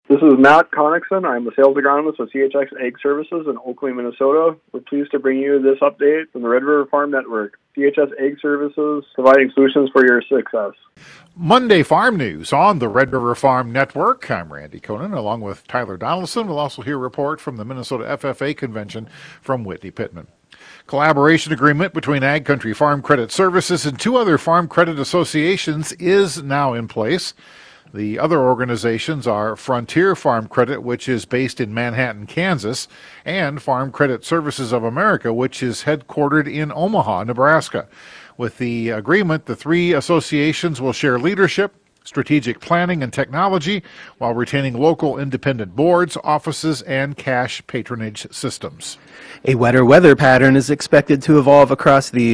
This is Matt Connickson. I'm the sales agronomist with CHX Ag Services in Oakley, Minnesota. We're pleased to bring you this update from the Red River Farm Network. CHS Ag Services, providing solutions for your success. Monday Farm News on the Red River Farm Network. I'm Randy Koenen, along with Tyler Donaldson. We'll also hear a report from the Minnesota FFA Convention from Whitney Pittman. Collaboration agreement between Ag Country Farm Credit Services and two other farm credit associations is now in place. The other organizations are Frontier Farm Credit, which is based in Manhattan, Kansas, and Farm Credit Services of America, which is headquartered in Omaha, Nebraska. With the agreement, the three associations will share leadership, strategic planning, and technology while retaining local independent boards, offices, and cash patronage systems. A wetter weather pattern is expected to evolve across the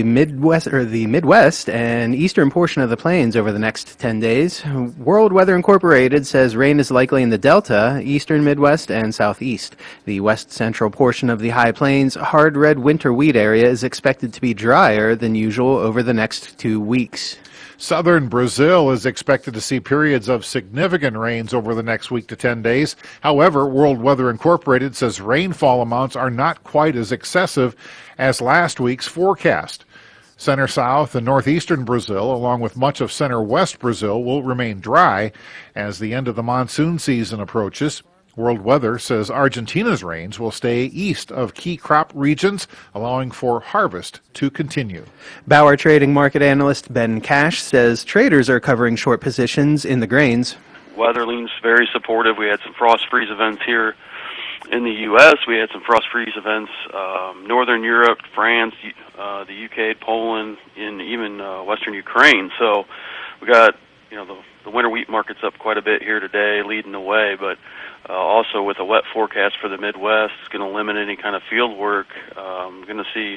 Midwest and eastern portion of the plains over the next 10 days. World Weather Incorporated says rain is likely in the Delta, eastern Midwest, and southeast. The west central portion of the High Plains hard red winter wheat area is expected to be drier than usual over the next 2 weeks. Southern Brazil is expected to see periods of significant rains over the next week to 10 days. However, World Weather Incorporated says rainfall amounts are not quite as excessive as last week's forecast. Center south and northeastern Brazil, along with much of center west Brazil, will remain dry as the end of the monsoon season approaches. World Weather says Argentina's rains will stay east of key crop regions, allowing for harvest to continue. Bauer trading market analyst Ben Cash says traders are covering short positions in the grains. Weather leans very supportive. We had some frost freeze events here in the U.S. We had some frost freeze events Northern Europe, France, the UK, Poland, and even Western Ukraine. So we got the winter wheat market's up quite a bit here today, leading the way, but also with a wet forecast for the Midwest, it's going to limit any kind of field work. We're going to see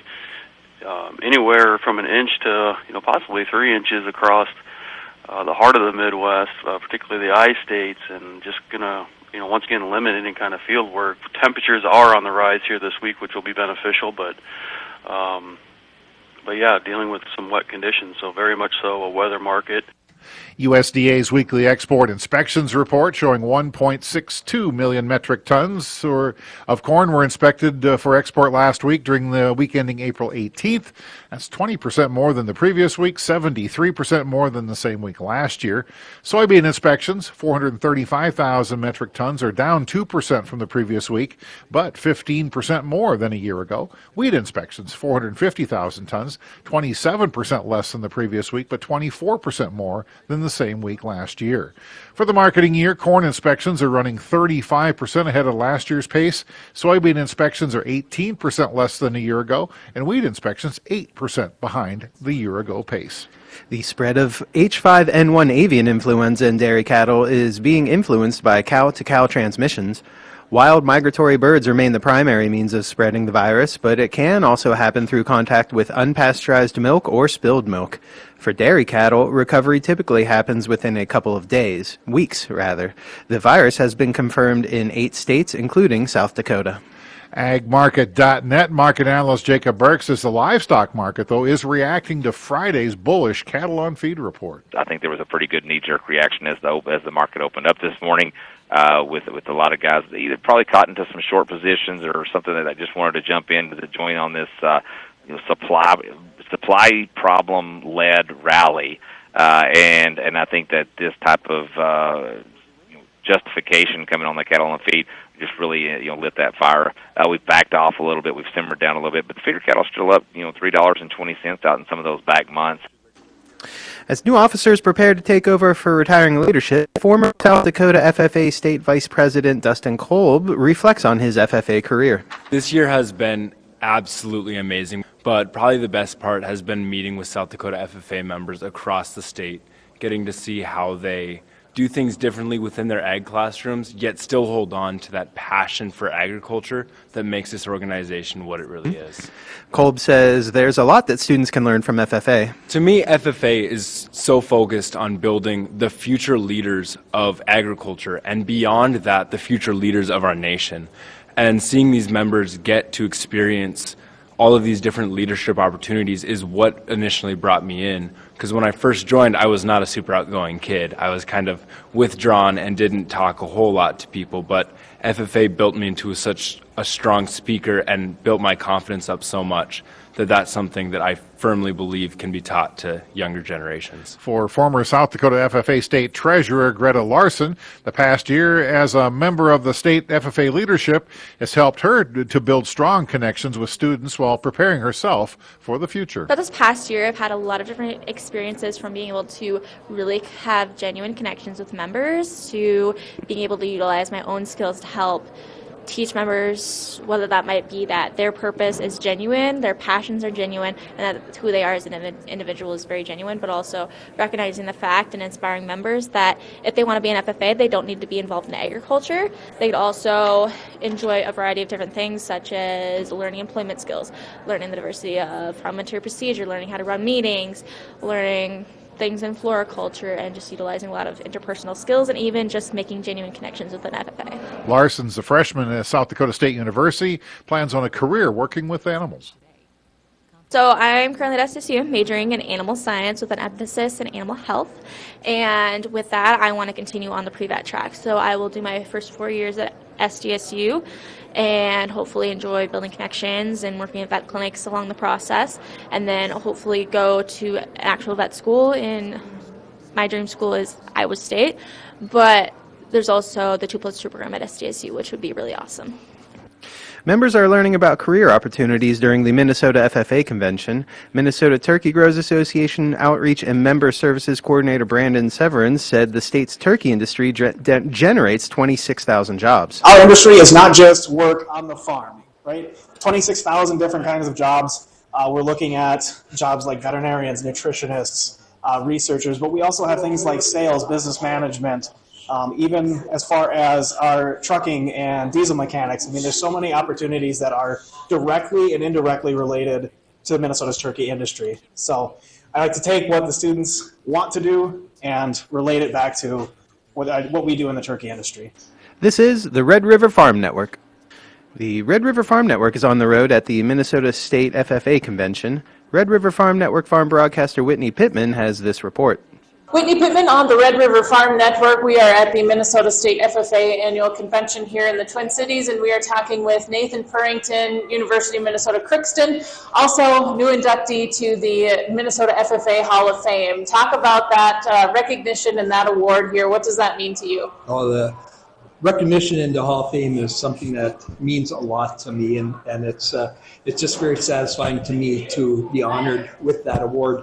anywhere from an inch to possibly 3 inches across the heart of the Midwest, particularly the I states, and just going to once again limit any kind of field work. Temperatures are on the rise here this week, which will be beneficial, but yeah, dealing with some wet conditions, so very much so a weather market. USDA's weekly export inspections report showing 1.62 million metric tons of corn were inspected for export last week during the week ending April 18th. That's 20% more than the previous week, 73% more than the same week last year. Soybean inspections, 435,000 metric tons, are down 2% from the previous week, but 15% more than a year ago. Wheat inspections, 450,000 tons, 27% less than the previous week, but 24% more than the same week last year. For the marketing year, corn inspections are running 35% ahead of last year's pace. Soybean inspections are 18% less than a year ago, and wheat inspections 8% behind the year-ago pace. The spread of H5N1 avian influenza in dairy cattle is being influenced by cow-to-cow transmissions. Wild migratory birds remain the primary means of spreading the virus, but it can also happen through contact with unpasteurized milk or spilled milk. For dairy cattle, recovery typically happens within a couple of days, weeks rather. The virus has been confirmed in 8 states, including South Dakota. AgMarket.net market analyst Jacob Burke says the livestock market, though, is reacting to Friday's bullish cattle on feed report. I think there was a pretty good knee-jerk reaction as the market opened up this morning. With a lot of guys that either probably caught into some short positions or something that I just wanted to jump in to join on this supply problem led rally, and I think that this type of justification coming on the cattle and feed just really lit that fire. We've backed off a little bit, we've simmered down a little bit, but the feeder cattle are still up $3.20 out in some of those back months. As new officers prepare to take over for retiring leadership, former South Dakota FFA State Vice President Dustin Kolb reflects on his FFA career. This year has been absolutely amazing, but probably the best part has been meeting with South Dakota FFA members across the state, getting to see how they do things differently within their ag classrooms, yet still hold on to that passion for agriculture that makes this organization what it really is. Kolb says there's a lot that students can learn from FFA. To me, FFA is so focused on building the future leaders of agriculture, and beyond that, the future leaders of our nation. And seeing these members get to experience all of these different leadership opportunities is what initially brought me in Because when I first joined, I was not a super outgoing kid. I was kind of withdrawn and didn't talk a whole lot to people, but FFA built me into such a strong speaker and built my confidence up so much that that's something that I firmly believe can be taught to younger generations. For former South Dakota FFA State Treasurer Greta Larson, the past year as a member of the state FFA leadership has helped her to build strong connections with students while preparing herself for the future. But this past year, I've had a lot of different experiences, from being able to really have genuine connections with members to being able to utilize my own skills to help teach members, whether that might be that their purpose is genuine, their passions are genuine, and that who they are as an individual is very genuine, but also recognizing the fact and inspiring members that if they want to be an FFA, they don't need to be involved in agriculture. They'd also enjoy a variety of different things, such as learning employment skills, learning the diversity of parliamentary procedure, learning how to run meetings, learning things in floriculture, and just utilizing a lot of interpersonal skills, and even just making genuine connections with an FFA. Larson's a freshman at South Dakota State University, plans on a career working with animals. So I'm currently at SDSU majoring in animal science with an emphasis in animal health, and with that I want to continue on the pre-vet track. So I will do my first 4 years at SDSU and hopefully enjoy building connections and working at vet clinics along the process, and then hopefully go to an actual vet school. In my dream school is Iowa State, but there's also the 2+2 program at SDSU, which would be really awesome. Members are learning about career opportunities during the Minnesota FFA convention. Minnesota Turkey Growers Association Outreach and Member Services Coordinator Brandon Severance said the state's turkey industry generates 26,000 jobs. Our industry is not just work on the farm, right? 26,000 different kinds of jobs. We're looking at jobs like veterinarians, nutritionists, researchers, but we also have things like sales, business management, even as far as our trucking and diesel mechanics. I mean, there's so many opportunities that are directly and indirectly related to Minnesota's turkey industry. So I like to take what the students want to do and relate it back to what we do in the turkey industry. This is the Red River Farm Network. The Red River Farm Network is on the road at the Minnesota State FFA Convention. Red River Farm Network farm broadcaster Whitney Pittman has this report. Whitney Pittman on the Red River Farm Network. We are at the Minnesota State FFA Annual Convention here in the Twin Cities, and we are talking with Nathan Purrington, University of Minnesota Crookston, also new inductee to the Minnesota FFA Hall of Fame. Talk about that recognition and that award here. What does that mean to you? Oh, the recognition in the Hall of Fame is something that means a lot to me, and it's just very satisfying to me to be honored with that award.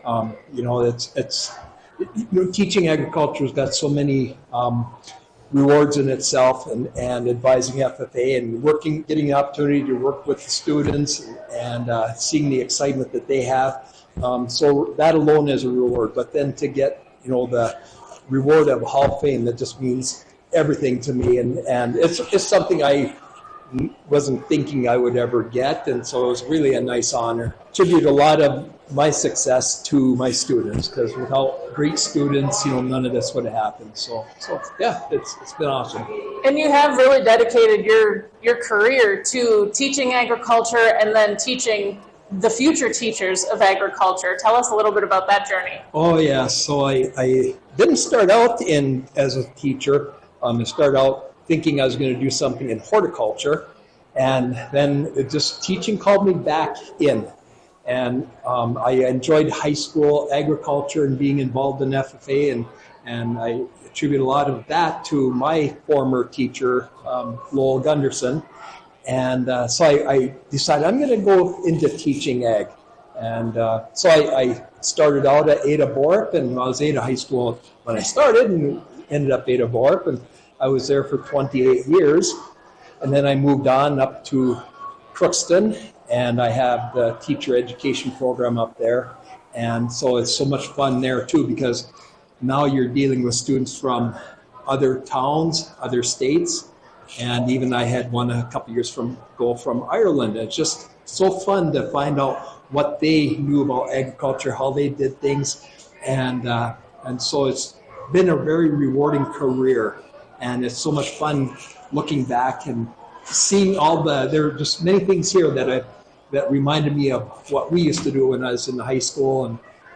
Teaching agriculture has got so many rewards in itself, and advising FFA and getting the opportunity to work with the students and seeing the excitement that they have. So that alone is a reward. But then to get the reward of Hall of Fame, that just means everything to me, and it's something I wasn't thinking I would ever get, and so it was really a nice honor. Attribute a lot of my success to my students, because without great students, none of this would have happened. So yeah, it's been awesome. And you have really dedicated your career to teaching agriculture and then teaching the future teachers of agriculture. Tell us a little bit about that journey. Oh yeah, so I didn't start out as a teacher. I started out thinking I was going to do something in horticulture, and then teaching called me back in. And I enjoyed high school agriculture and being involved in FFA, and I attribute a lot of that to my former teacher, Lowell Gunderson. And so I decided I'm going to go into teaching ag. And so I started out at Ada Borup, and I was Ada High School when I started, and ended up Ada Borup, and I was there for 28 years. And then I moved on up to Crookston, and I have the teacher education program up there. And so it's so much fun there too, because now you're dealing with students from other towns, other states, and even I had one a couple years from Ireland. It's just so fun to find out what they knew about agriculture, how they did things, and so it's been a very rewarding career, and it's so much fun looking back and seeing there are just many things here that reminded me of what we used to do when I was in high school,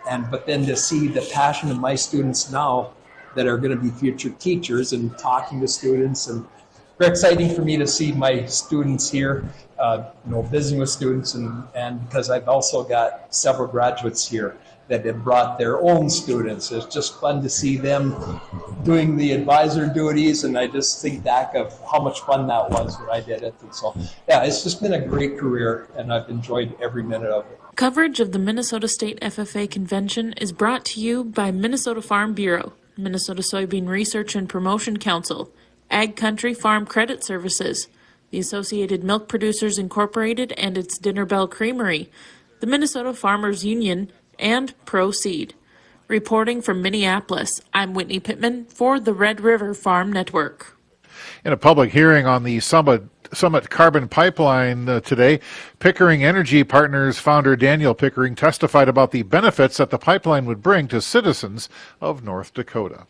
but then to see the passion of my students now that are going to be future teachers and talking to students, and very exciting for me to see my students here, visiting with students, and because I've also got several graduates here that have brought their own students. It's just fun to see them doing the advisor duties, and I just think back of how much fun that was when I did it. And so, yeah, it's just been a great career, and I've enjoyed every minute of it. Coverage of the Minnesota State FFA Convention is brought to you by Minnesota Farm Bureau, Minnesota Soybean Research and Promotion Council, Ag Country Farm Credit Services, the Associated Milk Producers Incorporated and its Dinner Bell Creamery, the Minnesota Farmers Union, and Proseed. Reporting from Minneapolis, I'm Whitney Pittman for the Red River Farm Network. In a public hearing on the Summit Carbon Pipeline today, Pickering Energy Partners founder Daniel Pickering testified about the benefits that the pipeline would bring to citizens of North Dakota.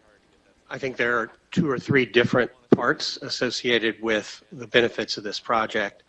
I think there are 2 or 3 different parts associated with the benefits of this project.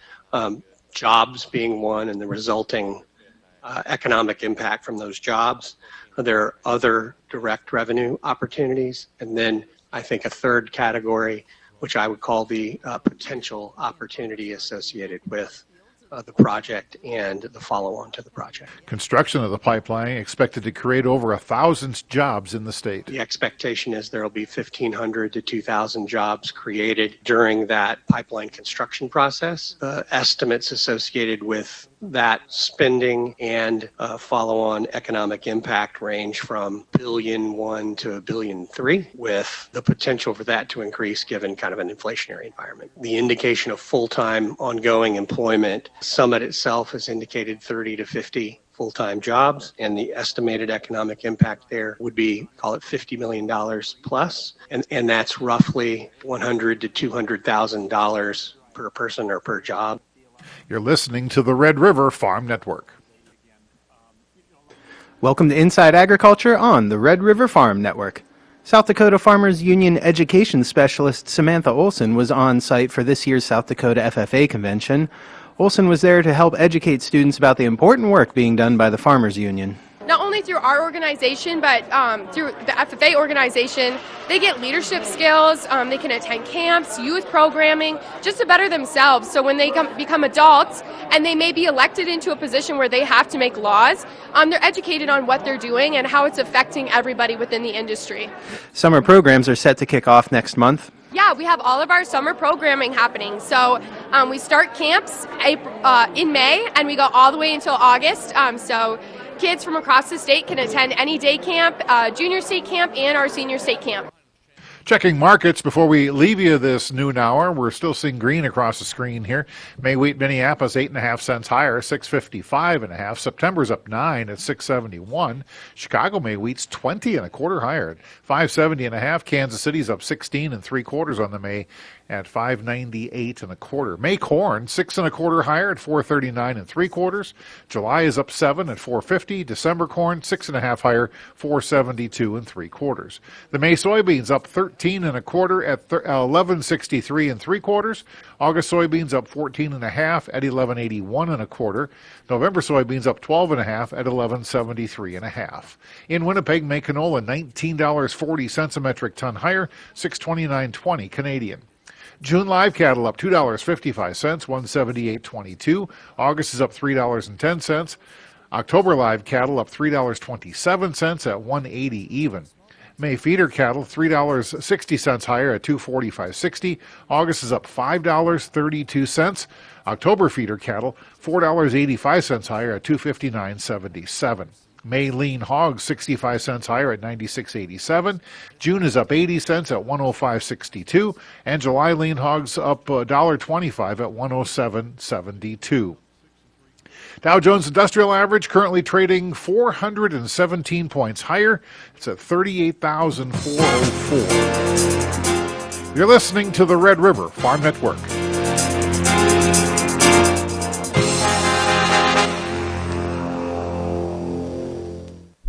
Jobs being one, and the resulting economic impact from those jobs. There are other direct revenue opportunities. And then I think a third category, which I would call the potential opportunity associated with the project and the follow-on to the project. Construction of the pipeline expected to create over 1,000 jobs in the state. The expectation is there will be 1,500 to 2,000 jobs created during that pipeline construction process. Estimates associated with that spending and follow-on economic impact range from $1.1 billion to $1.3 billion, with the potential for that to increase given kind of an inflationary environment. The indication of full-time ongoing employment, Summit itself has indicated 30 to 50 full-time jobs, and the estimated economic impact there would be, call it $50 million plus, and that's roughly $100,000 to $200,000 per person or per job. You're listening to the Red River Farm Network. Welcome to Inside Agriculture on the Red River Farm Network. South Dakota Farmers Union Education Specialist Samantha Olson was on site for this year's South Dakota FFA Convention. Olson was there to help educate students about the important work being done by the Farmers Union. Not only through our organization, but through the FFA organization, they get leadership skills, they can attend camps, youth programming, just to better themselves. So when they become adults and they may be elected into a position where they have to make laws, they're educated on what they're doing and how it's affecting everybody within the industry. Summer programs are set to kick off next month. Yeah, we have all of our summer programming happening. So we start camps in May and we go all the way until August. So kids from across the state can attend any day camp, junior state camp, and our senior state camp. Checking markets before we leave you this noon hour. We're still seeing green across the screen here. May wheat Minneapolis 8.5 cents higher, 655.5. September's up 9 at 671. Chicago May wheat's 20 1/4 higher at 570.5. Kansas City's up 16 3/4 on the May at 598 1/4. May corn 6 1/4 higher at 439 3/4. July is up 7 at 450. December corn 6 1/2 higher, 472 3/4. The May soybeans up 13 1/4 at 1163 3/4. August soybeans up 14 1/2 at 1181 1/4. November soybeans up 12 1/2 at 1173 1/2. In Winnipeg, May canola $19.40 a metric ton higher, 629.20 Canadian. June live cattle up $2.55, 178.22. August is up $3.10. October live cattle up $3.27 at 180 even. May feeder cattle $3.60 higher at 245.60. August is up $5.32. October feeder cattle $4.85 higher at 259.77. May lean hogs 65 cents higher at 96.87. June is up 80 cents at 105.62, and July lean hogs up $1.25 at 107.72. Dow Jones Industrial Average currently trading 417 points higher. It's at 38,404. You're listening to the Red River Farm Network.